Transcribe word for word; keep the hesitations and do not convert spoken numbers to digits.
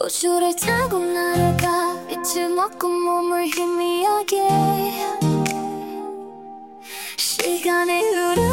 우주를 타고 날아가 빛을 먹고 몸을 희미하게 시간이 흐르